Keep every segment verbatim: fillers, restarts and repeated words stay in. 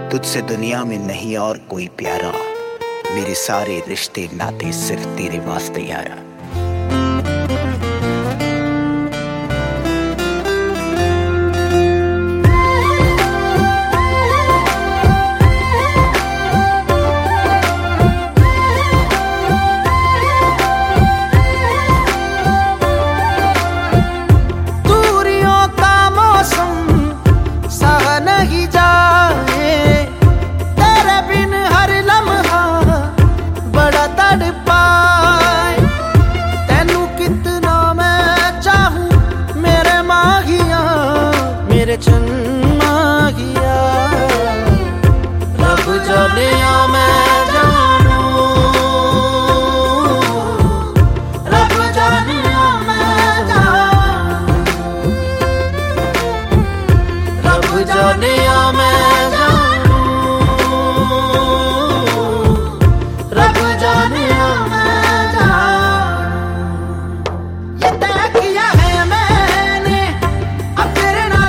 तुझसे दुनिया में नहीं और कोई प्यारा, मेरे सारे रिश्ते नाते सिर्फ तेरे वास्ते यारा। मेरे जन्मा गया रब जानिया मैं जानू, रब जानिया मैं जानू, रब जानिया मैं जानू, रब जानिया मैं जानू। ये तय किया है मैंने अब तेरे नाल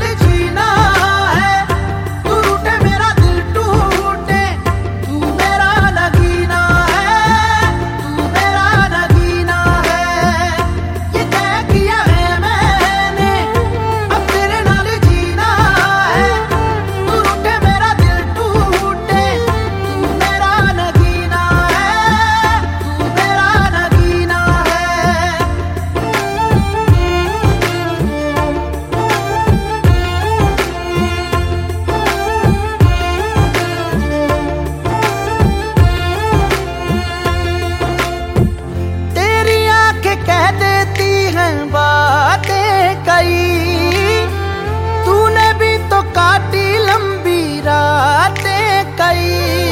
तूने भी तो काटी लंबी रातें कई,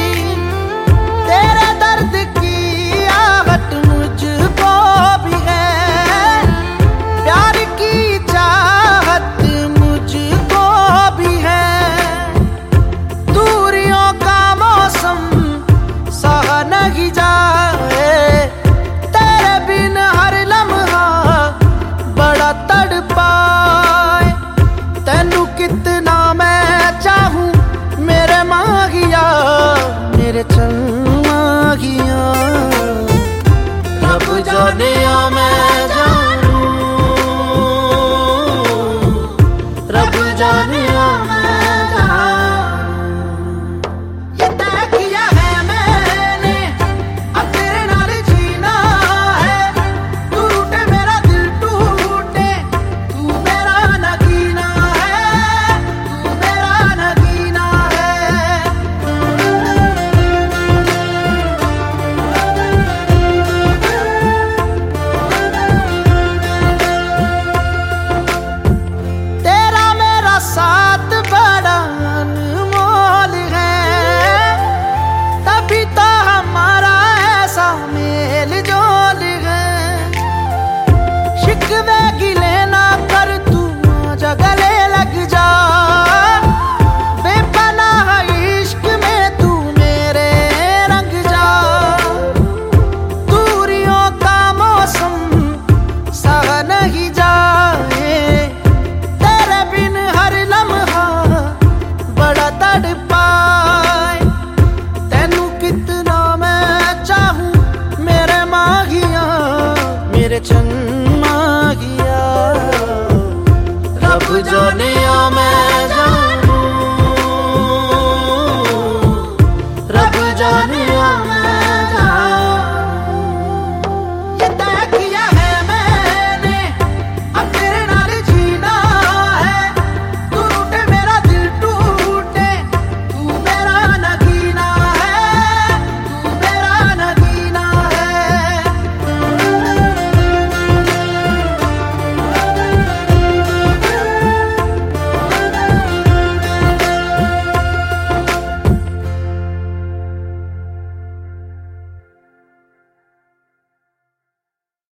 तेरे दर्द की आहट मुझको भी है, प्यार की चाहत मुझको भी है। दूरियों का मौसम सहा नहीं जाए, तेरे बिन हर लम्हा बड़ा तड़पाए। तेनू कितना मैं चाहूं मेरे माहिया, मेरे चल माहिया, रब जानिया मैं जानू, रब जानिया मैं जानू। ये तय किया है मैंने अब तेरे नाल जीना है, तू रूठे मेरा दिल टूटे, तू मेरा नगीना है, तू मेरा नगीना है। तेरा मेरा साथ बड़ा अनमोल है, तभी तो हमारा ऐसा मेल जोल है। शिकवे गिले ना कर तू आजा गले लग जा, बेपनाह इश्क में तू मेरे रंग जा। दूरियों का मौसम सहा नहीं जाए, तेरे बिन हर लम्हा बड़ा तड़प